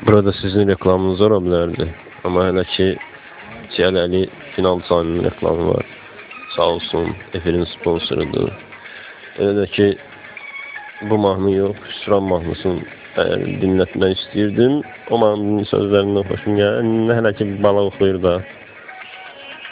Burada sizin reklamınız ola bilərdi. Amma hələ ki Ciyəli final çayının reklamı var. Sağ olsun, efirin sponsorudur. Elə də ki bu mahnı yox, Hüsran mahnısını dinlətmək istəyirdim. O mahnının sözlərindən xoşum gəlir. Hələ ki bala oxuyur da.